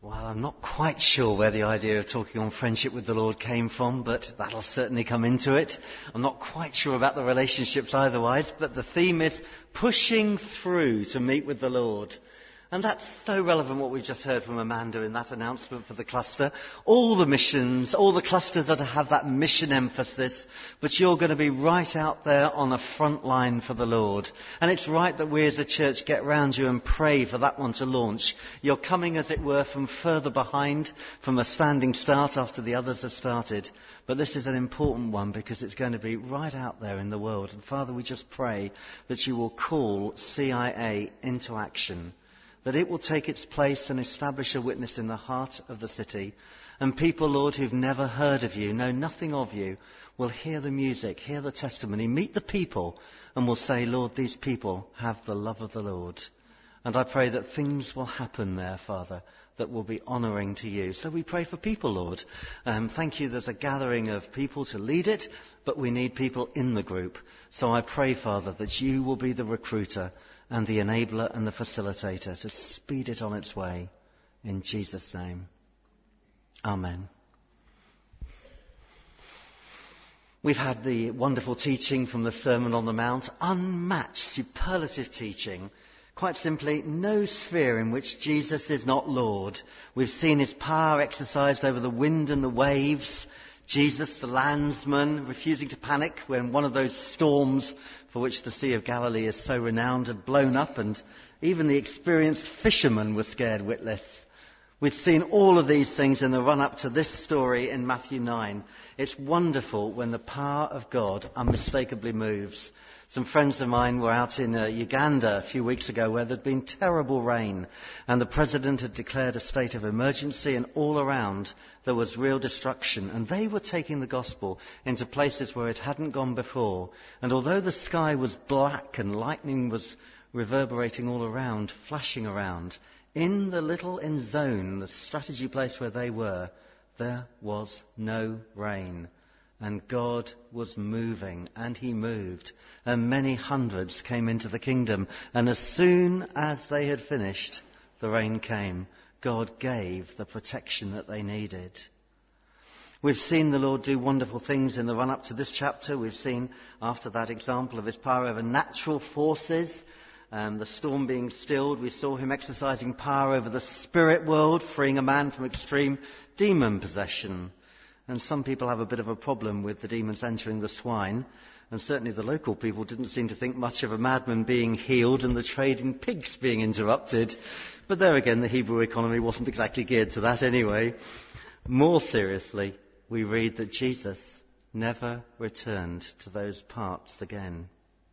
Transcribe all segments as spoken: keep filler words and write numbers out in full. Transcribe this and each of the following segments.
Well, I'm not quite sure where the idea of talking on friendship with the Lord came from, but that'll certainly come into it. I'm not quite sure about the relationships otherwise, but the theme is pushing through to meet with the Lord. And that's so relevant what we've just heard from Amanda in that announcement for the cluster. All the missions, all the clusters that have that mission emphasis, but you're going to be right out there on the front line for the Lord. And it's right that we as a church get round you and pray for that one to launch. You're coming, as it were, from further behind, from a standing start after the others have started. But this is an important one because it's going to be right out there in the world. And Father, we just pray that you will call C I A into action, that it will take its place and establish a witness in the heart of the city. And people, Lord, who've never heard of you, know nothing of you, will hear the music, hear the testimony, meet the people, and will say, Lord, these people have the love of the Lord. And I pray that things will happen there, Father, that will be honouring to you. So we pray for people, Lord. Um, thank you, there's a gathering of people to lead it, but we need people in the group. So I pray, Father, that you will be the recruiter and the enabler and the facilitator to speed it on its way. In Jesus' name. Amen. We've had the wonderful teaching from the Sermon on the Mount, unmatched, superlative teaching. Quite simply, no sphere in which Jesus is not Lord. We've seen his power exercised over the wind and the waves. Jesus, the landsman, refusing to panic when one of those storms for which the Sea of Galilee is so renowned had blown up, and even the experienced fishermen were scared witless. We've seen all of these things in the run-up to this story in Matthew nine. It's wonderful when the power of God unmistakably moves. Some friends of mine were out in uh, Uganda a few weeks ago where there'd been terrible rain, and the president had declared a state of emergency, and all around there was real destruction. And they were taking the gospel into places where it hadn't gone before. And although the sky was black and lightning was reverberating all around, flashing around, in the little in zone, the strategy place where they were, there was no rain. And God was moving, and he moved, and many hundreds came into the kingdom. And as soon as they had finished, the rain came. God gave the protection that they needed. We've seen the Lord do wonderful things in the run-up to this chapter. We've seen, after that example of his power over natural forces, um, the storm being stilled, we saw him exercising power over the spirit world, freeing a man from extreme demon possession. And some people have a bit of a problem with the demons entering the swine. And certainly the local people didn't seem to think much of a madman being healed and the trade in pigs being interrupted. But there again, the Hebrew economy wasn't exactly geared to that anyway. More seriously, we read that Jesus never returned to those parts again.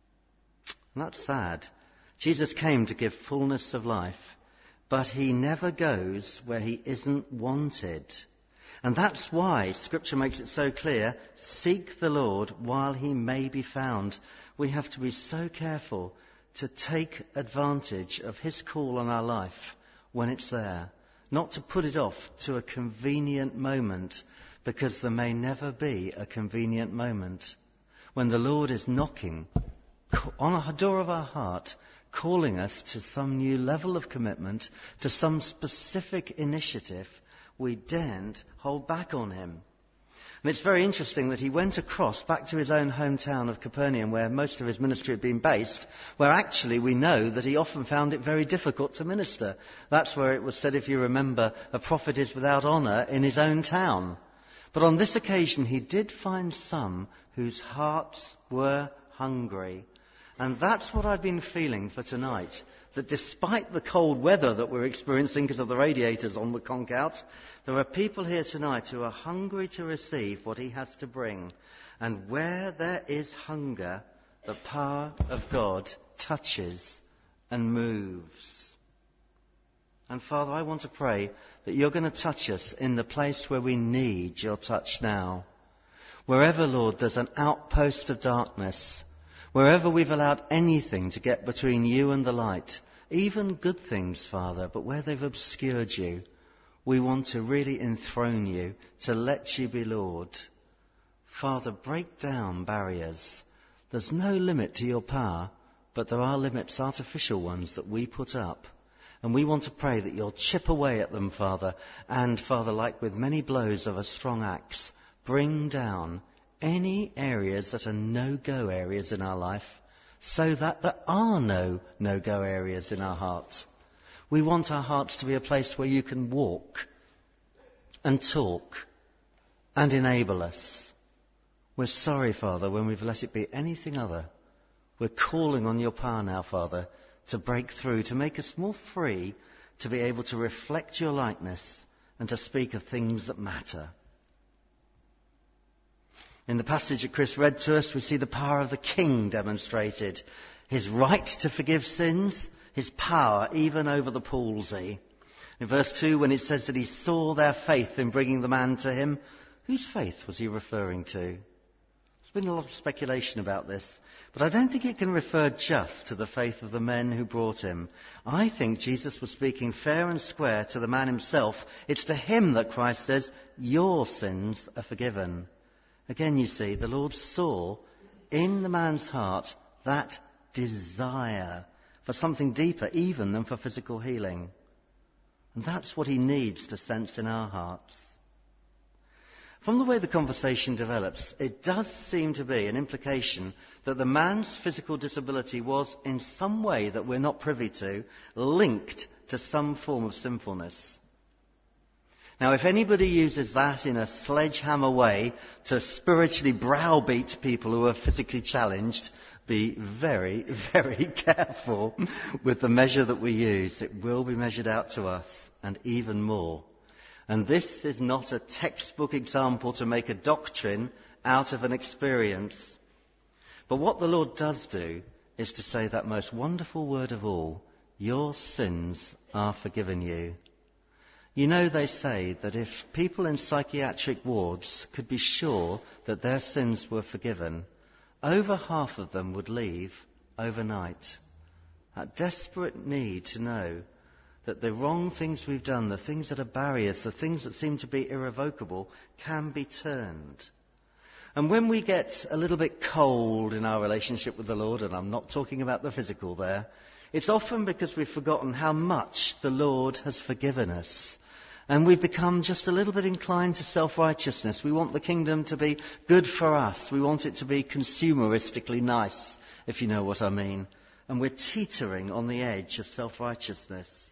And that's sad. Jesus came to give fullness of life, but he never goes where he isn't wanted. And that's why Scripture makes it so clear, seek the Lord while he may be found. We have to be so careful to take advantage of his call on our life when it's there, not to put it off to a convenient moment, because there may never be a convenient moment. When the Lord is knocking on the door of our heart, calling us to some new level of commitment, to some specific initiative, we daren't hold back on him. And it's very interesting that he went across back to his own hometown of Capernaum, where most of his ministry had been based, where actually we know that he often found it very difficult to minister. That's where it was said, if you remember, a prophet is without honour in his own town. But on this occasion he did find some whose hearts were hungry. And that's what I've been feeling for tonight. That despite the cold weather that we're experiencing because of the radiators on the conch out, there are people here tonight who are hungry to receive what he has to bring. And where there is hunger, the power of God touches and moves. And Father, I want to pray that you're going to touch us in the place where we need your touch now. Wherever, Lord, there's an outpost of darkness, wherever we've allowed anything to get between you and the light, even good things, Father, but where they've obscured you, we want to really enthrone you, to let you be Lord. Father, break down barriers. There's no limit to your power, but there are limits, artificial ones, that we put up. And we want to pray that you'll chip away at them, Father, and, Father, like with many blows of a strong axe, bring down any areas that are no-go areas in our life, so that there are no no-go areas in our hearts. We want our hearts to be a place where you can walk and talk and enable us. We're sorry, Father, when we've let it be anything other. We're calling on your power now, Father, to break through, to make us more free, to be able to reflect your likeness and to speak of things that matter. In the passage that Chris read to us, we see the power of the King demonstrated. His right to forgive sins, his power even over the palsy. In verse two, when it says that he saw their faith in bringing the man to him, whose faith was he referring to? There's been a lot of speculation about this, but I don't think it can refer just to the faith of the men who brought him. I think Jesus was speaking fair and square to the man himself. It's to him that Christ says, your sins are forgiven. Again, you see, the Lord saw in the man's heart that desire for something deeper even than for physical healing. And that's what he needs to sense in our hearts. From the way the conversation develops, it does seem to be an implication that the man's physical disability was in some way that we're not privy to, linked to some form of sinfulness. Now, if anybody uses that in a sledgehammer way to spiritually browbeat people who are physically challenged, be very, very careful with the measure that we use. It will be measured out to us, and even more. And this is not a textbook example to make a doctrine out of an experience. But what the Lord does do is to say that most wonderful word of all, your sins are forgiven you. You know, they say that if people in psychiatric wards could be sure that their sins were forgiven, over half of them would leave overnight. That desperate need to know that the wrong things we've done, the things that are barriers, the things that seem to be irrevocable, can be turned. And when we get a little bit cold in our relationship with the Lord, and I'm not talking about the physical there, it's often because we've forgotten how much the Lord has forgiven us. And we've become just a little bit inclined to self-righteousness. We want the kingdom to be good for us. We want it to be consumeristically nice, if you know what I mean. And we're teetering on the edge of self-righteousness.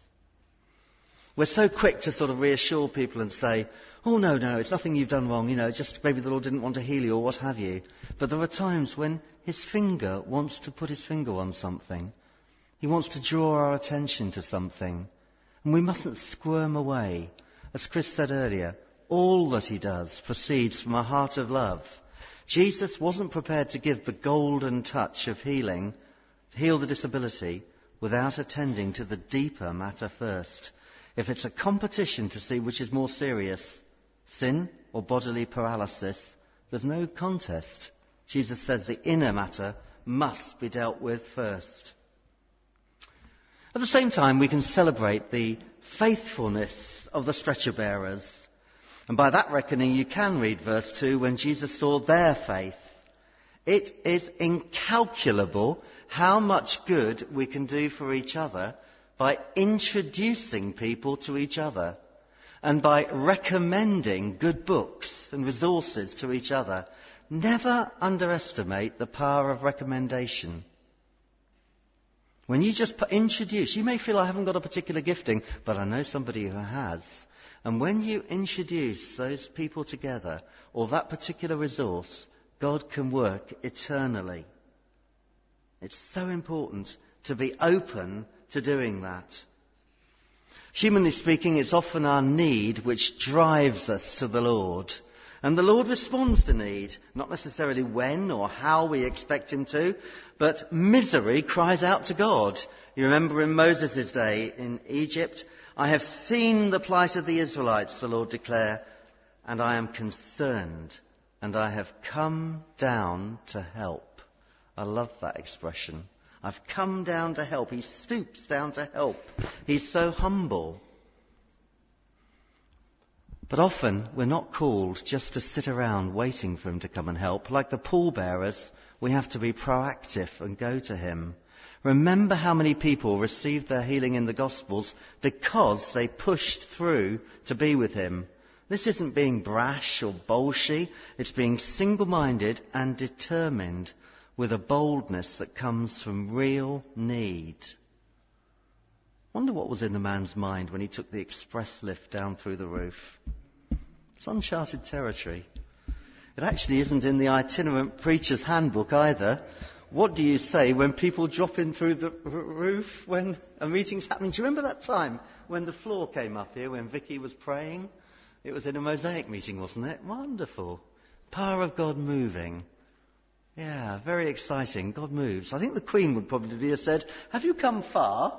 We're so quick to sort of reassure people and say, oh, no, no, it's nothing you've done wrong. You know, just maybe the Lord didn't want to heal you or what have you. But there are times when his finger wants to put his finger on something. He wants to draw our attention to something. And we mustn't squirm away. As Chris said earlier, all that he does proceeds from a heart of love. Jesus wasn't prepared to give the golden touch of healing, to heal the disability, without attending to the deeper matter first. If it's a competition to see which is more serious, sin or bodily paralysis, there's no contest. Jesus says the inner matter must be dealt with first. At the same time, we can celebrate the faithfulness of the stretcher bearers. And by that reckoning, you can read verse two, when Jesus saw their faith. It is incalculable how much good we can do for each other by introducing people to each other and by recommending good books and resources to each other. Never underestimate the power of recommendation. When you just introduce, you may feel I haven't got a particular gifting, but I know somebody who has. And when you introduce those people together, or that particular resource, God can work eternally. It's so important to be open to doing that. Humanly speaking, it's often our need which drives us to the Lord. And the Lord responds to need, not necessarily when or how we expect him to, but misery cries out to God. You remember in Moses' day in Egypt, I have seen the plight of the Israelites, the Lord declared, and I am concerned, and I have come down to help. I love that expression. I've come down to help. He stoops down to help. He's so humble. But often we're not called just to sit around waiting for him to come and help. Like the pallbearers, we have to be proactive and go to him. Remember how many people received their healing in the Gospels because they pushed through to be with him. This isn't being brash or bolshy. It's being single-minded and determined with a boldness that comes from real need. Wonder what was in the man's mind when he took the express lift down through the roof. It's uncharted territory. It actually isn't in the itinerant preacher's handbook either. What do you say when people drop in through the r- roof when a meeting's happening? Do you remember that time when the floor came up here when Vicky was praying? It was in a Mosaic meeting, wasn't it? Wonderful. Power of God moving. Yeah, very exciting. God moves. I think the Queen would probably have said, have you come far?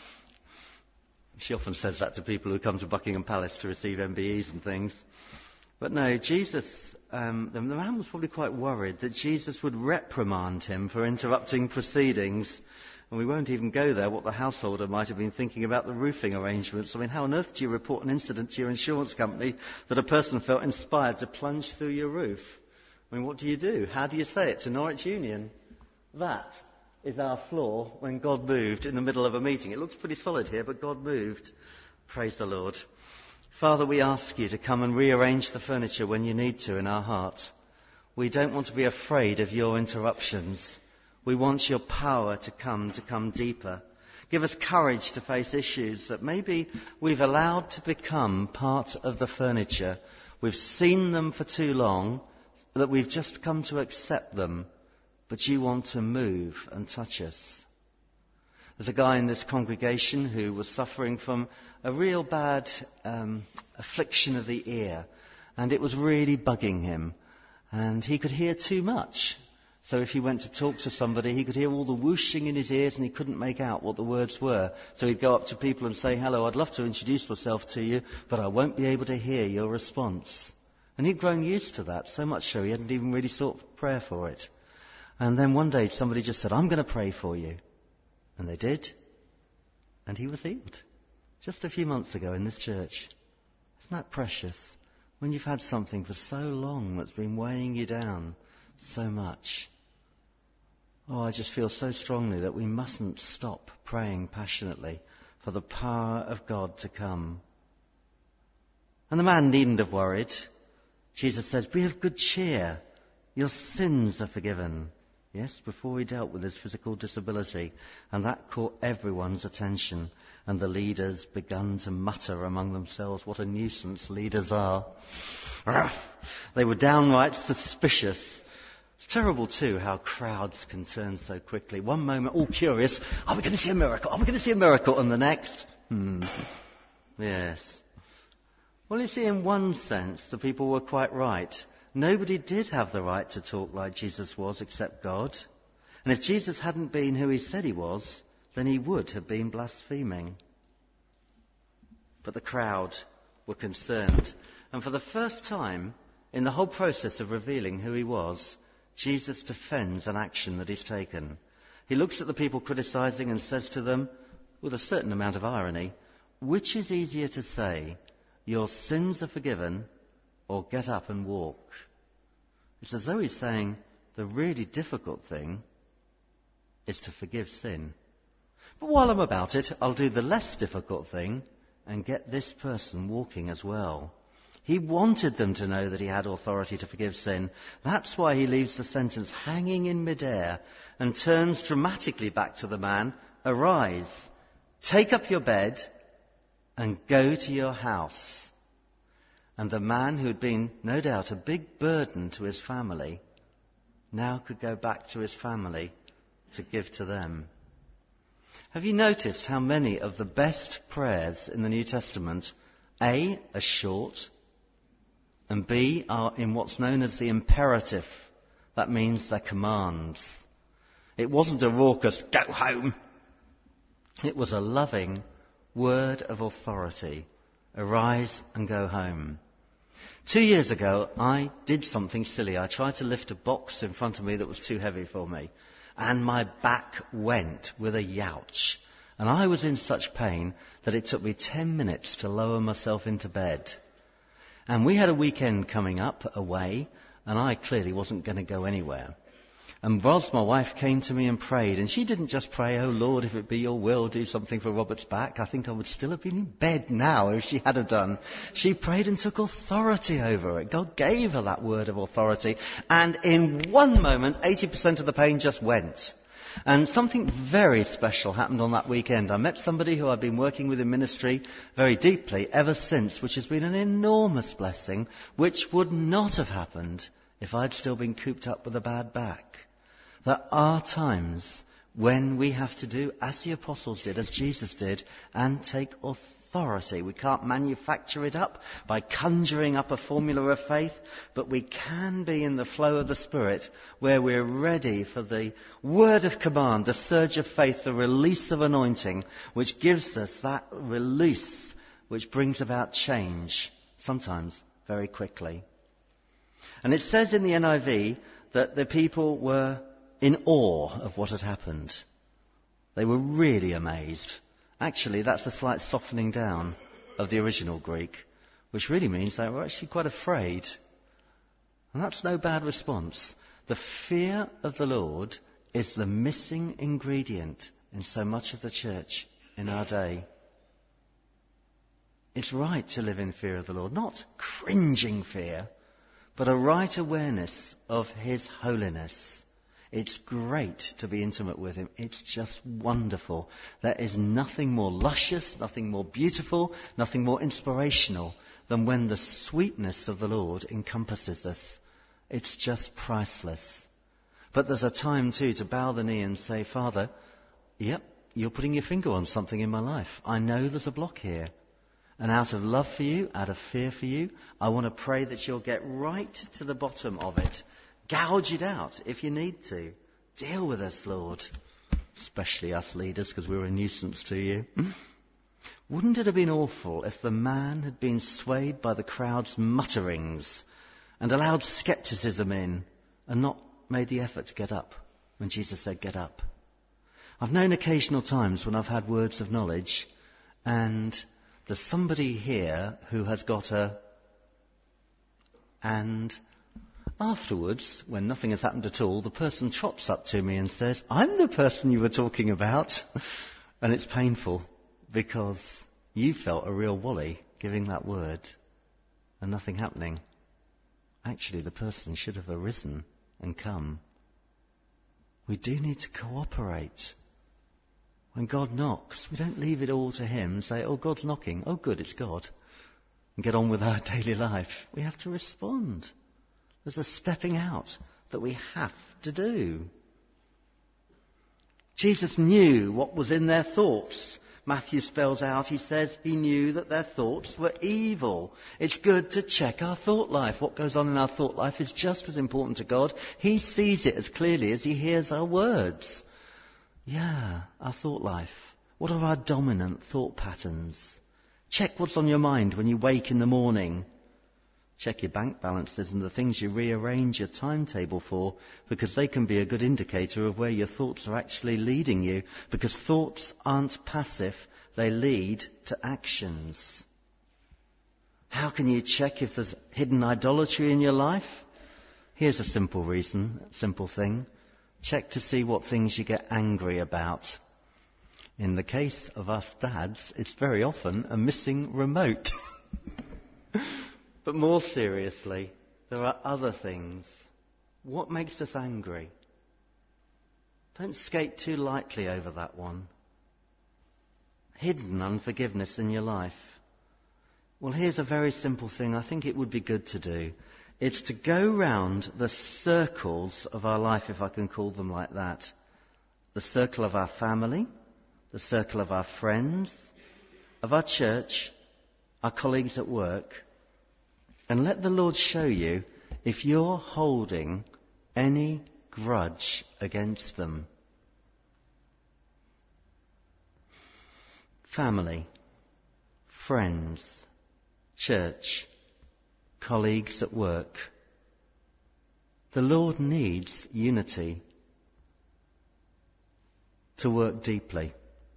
She often says that to people who come to Buckingham Palace to receive M B Es and things. But no, Jesus, um, the, the man was probably quite worried that Jesus would reprimand him for interrupting proceedings. And we won't even go there, what the householder might have been thinking about the roofing arrangements. I mean, how on earth do you report an incident to your insurance company that a person felt inspired to plunge through your roof? I mean, what do you do? How do you say it to Norwich Union? That is our floor when God moved in the middle of a meeting. It looks pretty solid here, but God moved. Praise the Lord. Father, we ask you to come and rearrange the furniture when you need to in our heart. We don't want to be afraid of your interruptions. We want your power to come, to come deeper. Give us courage to face issues that maybe we've allowed to become part of the furniture. We've seen them for too long that we've just come to accept them. But you want to move and touch us. There's a guy in this congregation who was suffering from a real bad um, affliction of the ear. And it was really bugging him. And he could hear too much. So if he went to talk to somebody, he could hear all the whooshing in his ears and he couldn't make out what the words were. So he'd go up to people and say, hello, I'd love to introduce myself to you, but I won't be able to hear your response. And he'd grown used to that, so much so he hadn't even really sought prayer for it. And then one day somebody just said, I'm going to pray for you. And they did. And he was healed. Just a few months ago in this church. Isn't that precious? When you've had something for so long that's been weighing you down so much. Oh, I just feel so strongly that we mustn't stop praying passionately for the power of God to come. And the man needn't have worried. Jesus says, be of good cheer. Your sins are forgiven. Yes, before he dealt with his physical disability. And that caught everyone's attention. And the leaders began to mutter among themselves what a nuisance leaders are. They were downright suspicious. It's terrible, too, how crowds can turn so quickly. One moment, all curious, are we going to see a miracle? Are we going to see a miracle? And the next, hmm, yes. Well, you see, in one sense, the people were quite right. Nobody did have the right to talk like Jesus was except God. And if Jesus hadn't been who he said he was, then he would have been blaspheming. But the crowd were concerned. And for the first time in the whole process of revealing who he was, Jesus defends an action that he's taken. He looks at the people criticizing and says to them, with a certain amount of irony, which is easier to say, your sins are forgiven, or get up and walk? It's as though he's saying, the really difficult thing is to forgive sin. But while I'm about it, I'll do the less difficult thing and get this person walking as well. He wanted them to know that he had authority to forgive sin. That's why he leaves the sentence hanging in midair and turns dramatically back to the man, arise, take up your bed and go to your house. And the man who had been, no doubt, a big burden to his family, now could go back to his family to give to them. Have you noticed how many of the best prayers in the New Testament, A, are short, and B, are in what's known as the imperative. That means they're commands. It wasn't a raucous, go home. It was a loving word of authority. Arise and go home. Two years ago, I did something silly. I tried to lift a box in front of me that was too heavy for me. And my back went with a youch. And I was in such pain that it took me ten minutes to lower myself into bed. And we had a weekend coming up away, and I clearly wasn't going to go anywhere. And Ros, my wife, came to me and prayed. And she didn't just pray, oh Lord, if it be your will, do something for Robert's back. I think I would still have been in bed now if she had have done. She prayed and took authority over it. God gave her that word of authority. And in one moment, eighty percent of the pain just went. And something very special happened on that weekend. I met somebody who I've been working with in ministry very deeply ever since, which has been an enormous blessing, which would not have happened if I'd still been cooped up with a bad back. There are times when we have to do as the apostles did, as Jesus did, and take authority. We can't manufacture it up by conjuring up a formula of faith, but we can be in the flow of the Spirit where we're ready for the word of command, the surge of faith, the release of anointing, which gives us that release which brings about change, sometimes very quickly. And it says in the N I V that the people were in awe of what had happened. They were really amazed. Actually, that's a slight softening down of the original Greek, which really means they were actually quite afraid. And that's no bad response. The fear of the Lord is the missing ingredient in so much of the church in our day. It's right to live in fear of the Lord, not cringing fear, but a right awareness of His holiness. It's great to be intimate with Him. It's just wonderful. There is nothing more luscious, nothing more beautiful, nothing more inspirational than when the sweetness of the Lord encompasses us. It's just priceless. But there's a time too to bow the knee and say, Father, yep, you're putting your finger on something in my life. I know there's a block here. And out of love for you, out of fear for you, I want to pray that you'll get right to the bottom of it. Gouge it out if you need to. Deal with us, Lord. Especially us leaders, because we're a nuisance to you. Wouldn't it have been awful if the man had been swayed by the crowd's mutterings and allowed scepticism in and not made the effort to get up when Jesus said, get up? I've known occasional times when I've had words of knowledge and there's somebody here who has got a and... Afterwards, when nothing has happened at all, the person trots up to me and says, I'm the person you were talking about. And it's painful because you felt a real wally giving that word and nothing happening. Actually, the person should have arisen and come. We do need to cooperate. When God knocks, we don't leave it all to Him and say, oh, God's knocking. Oh, good, it's God. And get on with our daily life. We have to respond. There's a stepping out that we have to do. Jesus knew what was in their thoughts. Matthew spells out, he says he knew that their thoughts were evil. It's good to check our thought life. What goes on in our thought life is just as important to God. He sees it as clearly as He hears our words. Yeah, our thought life. What are our dominant thought patterns? Check what's on your mind when you wake in the morning. Check your bank balances and the things you rearrange your timetable for, because they can be a good indicator of where your thoughts are actually leading you, because thoughts aren't passive, they lead to actions. How can you check if there's hidden idolatry in your life? Here's a simple reason, simple thing. Check to see what things you get angry about. In the case of us dads, it's very often a missing remote. But more seriously, there are other things. What makes us angry? Don't skate too lightly over that one. Hidden unforgiveness in your life. Well, here's a very simple thing I think it would be good to do. It's to go round the circles of our life, if I can call them like that. The circle of our family, the circle of our friends, of our church, our colleagues at work. And let the Lord show you if you're holding any grudge against them. Family, friends, church, colleagues at work. The Lord needs unity to work deeply.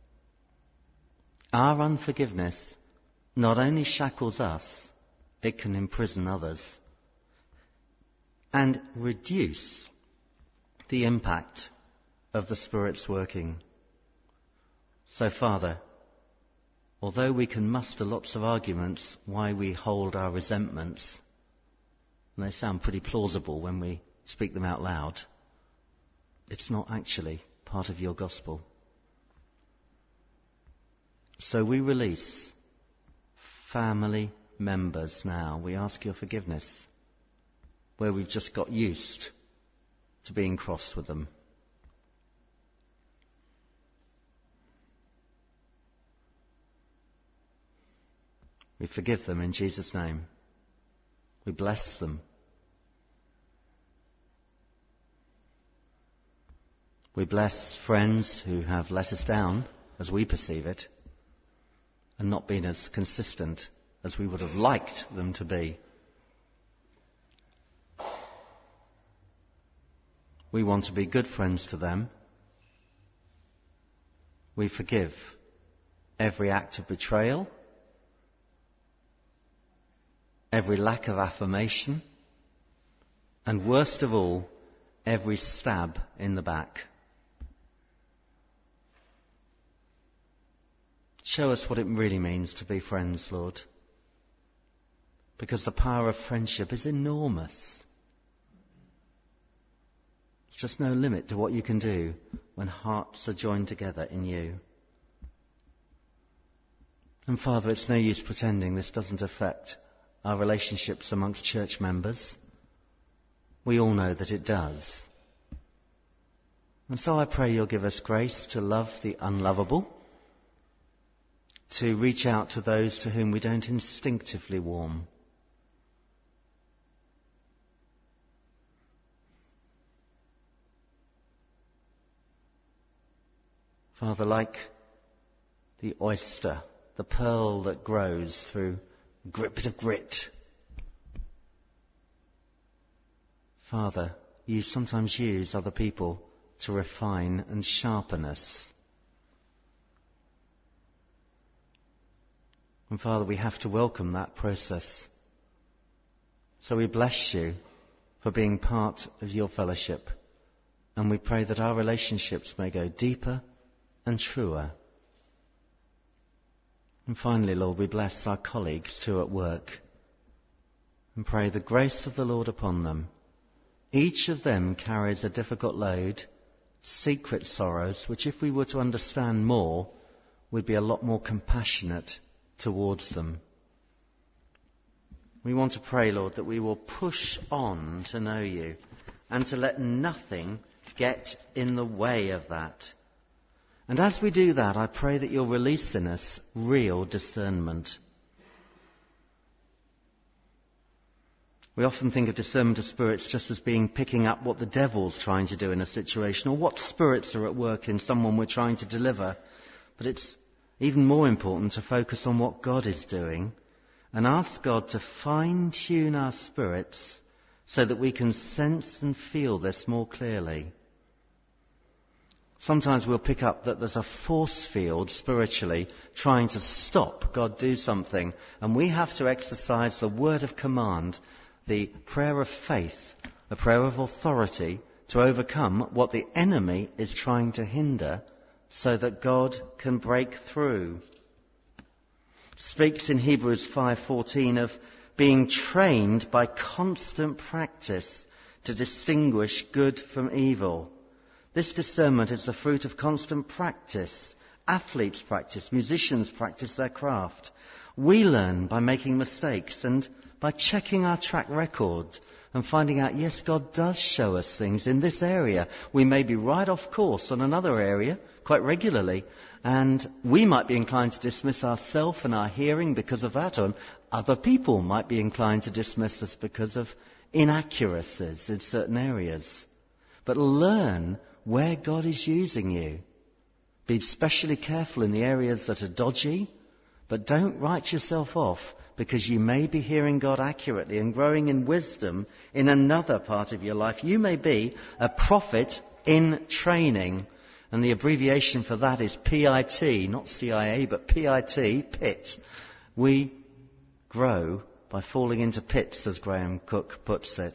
Our unforgiveness not only shackles us, it can imprison others and reduce the impact of the Spirit's working. So, Father, although we can muster lots of arguments why we hold our resentments, and they sound pretty plausible when we speak them out loud, it's not actually part of your gospel. So we release family members now. We ask your forgiveness where we've just got used to being cross with them. We forgive them in Jesus' name. We bless them. We bless friends who have let us down, as we perceive it, and not been as consistent as we would have liked them to be. We want to be good friends to them. We forgive every act of betrayal, every lack of affirmation, and worst of all, every stab in the back. Show us what it really means to be friends, Lord, because the power of friendship is enormous. There's just no limit to what you can do when hearts are joined together in you. And Father, it's no use pretending this doesn't affect our relationships amongst church members. We all know that it does. And so I pray you'll give us grace to love the unlovable, to reach out to those to whom we don't instinctively warm. Father, like the oyster, the pearl that grows through a grit bit of grit. Father, you sometimes use other people to refine and sharpen us. And Father, we have to welcome that process. So we bless you for being part of your fellowship. And we pray that our relationships may go deeper and truer. And finally, Lord, we bless our colleagues too at work. And pray the grace of the Lord upon them. Each of them carries a difficult load, secret sorrows, which if we were to understand more, we'd be a lot more compassionate towards them. We want to pray, Lord, that we will push on to know you and to let nothing get in the way of that. And as we do that, I pray that you'll release in us real discernment. We often think of discernment of spirits just as being picking up what the devil's trying to do in a situation or what spirits are at work in someone we're trying to deliver. But it's even more important to focus on what God is doing and ask God to fine-tune our spirits so that we can sense and feel this more clearly. Sometimes we'll pick up that there's a force field spiritually trying to stop God do something, and we have to exercise the word of command, the prayer of faith, the prayer of authority to overcome what the enemy is trying to hinder so that God can break through. Speaks in Hebrews five fourteen of being trained by constant practice to distinguish good from evil. This discernment is the fruit of constant practice. Athletes practice, musicians practice their craft. We learn by making mistakes and by checking our track record and finding out, yes, God does show us things in this area. We may be right off course on another area quite regularly, and we might be inclined to dismiss ourselves and our hearing because of that, or other people might be inclined to dismiss us because of inaccuracies in certain areas. But learn where God is using you. Be especially careful in the areas that are dodgy, but don't write yourself off because you may be hearing God accurately and growing in wisdom in another part of your life. You may be a prophet in training, and the abbreviation for that is P I T, not C I A, but P I T, pit. We grow by falling into pits, as Graham Cook puts it.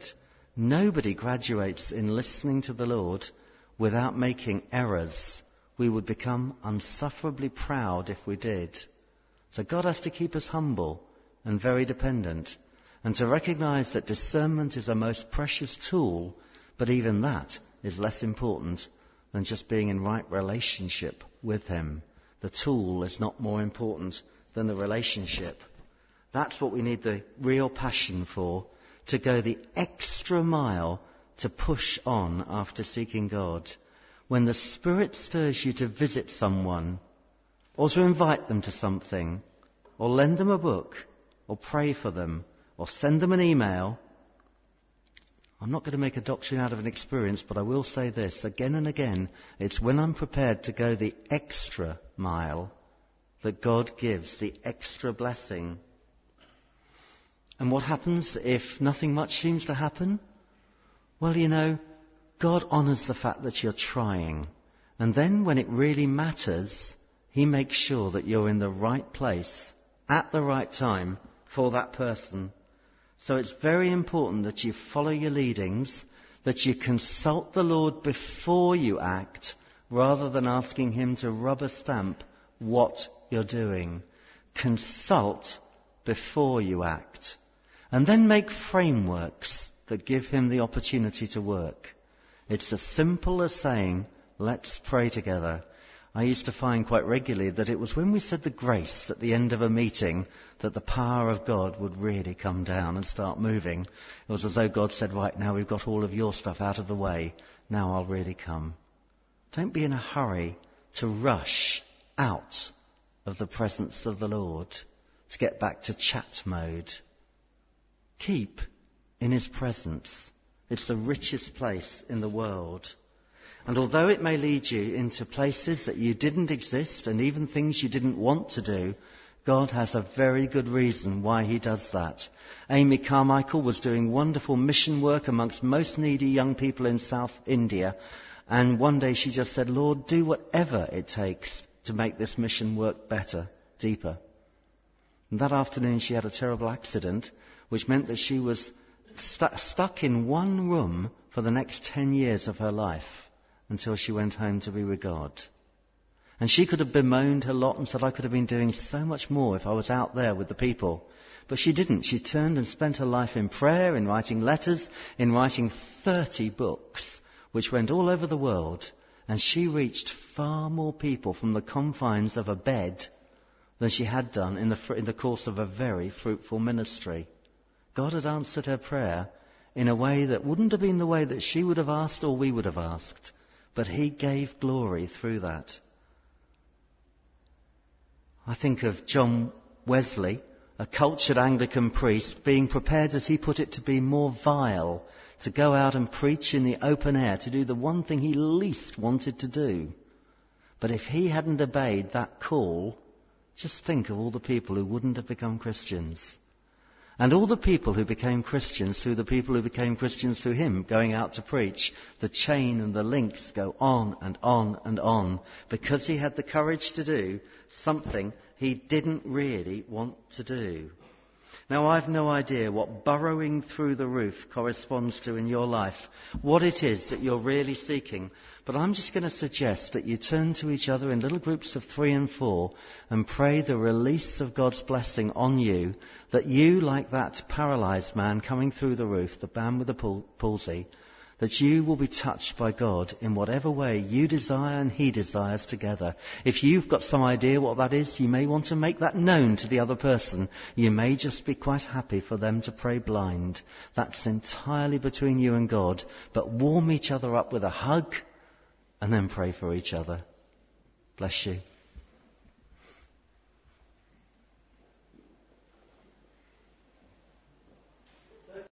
Nobody graduates in listening to the Lord without making errors. We would become insufferably proud if we did. So God has to keep us humble and very dependent, and to recognize that discernment is a most precious tool, but even that is less important than just being in right relationship with him. The tool is not more important than the relationship. That's what we need the real passion for, to go the extra mile to push on after seeking God. When the Spirit stirs you to visit someone, or to invite them to something, or lend them a book, or pray for them, or send them an email, I'm not going to make a doctrine out of an experience, but I will say this again and again. It's when I'm prepared to go the extra mile that God gives the extra blessing. And what happens if nothing much seems to happen? Well, you know, God honours the fact that you're trying. And then when it really matters, he makes sure that you're in the right place at the right time for that person. So it's very important that you follow your leadings, that you consult the Lord before you act, rather than asking him to rubber stamp what you're doing. Consult before you act. And then make frameworks that give him the opportunity to work. It's as simple as saying, let's pray together. I used to find quite regularly that it was when we said the grace at the end of a meeting that the power of God would really come down and start moving. It was as though God said, right, now we've got all of your stuff out of the way. Now I'll really come. Don't be in a hurry to rush out of the presence of the Lord to get back to chat mode. Keep in his presence. It's the richest place in the world. And although it may lead you into places that you didn't exist and even things you didn't want to do, God has a very good reason why he does that. Amy Carmichael was doing wonderful mission work amongst most needy young people in South India. And one day she just said, Lord, do whatever it takes to make this mission work better, deeper. And that afternoon she had a terrible accident, which meant that she was stu- stuck in one room for the next ten years of her life until she went home to be with God. And she could have bemoaned her lot and said, I could have been doing so much more if I was out there with the people. But she didn't. She turned and spent her life in prayer, in writing letters, in writing thirty books, which went all over the world. And she reached far more people from the confines of a bed than she had done in the, in the course of a very fruitful ministry. God had answered her prayer in a way that wouldn't have been the way that she would have asked or we would have asked. But he gave glory through that. I think of John Wesley, a cultured Anglican priest, being prepared, as he put it, to be more vile, to go out and preach in the open air, to do the one thing he least wanted to do. But if he hadn't obeyed that call, just think of all the people who wouldn't have become Christians. And all the people who became Christians through the people who became Christians through him going out to preach. The chain and the links go on and on and on, because he had the courage to do something he didn't really want to do. Now, I've no idea what burrowing through the roof corresponds to in your life, what it is that you're really seeking. But I'm just going to suggest that you turn to each other in little groups of three and four and pray the release of God's blessing on you, that you, like that paralyzed man coming through the roof, the man with the pal- palsy, that you will be touched by God in whatever way you desire and he desires together. If you've got some idea what that is, you may want to make that known to the other person. You may just be quite happy for them to pray blind. That's entirely between you and God. But warm each other up with a hug and then pray for each other. Bless you.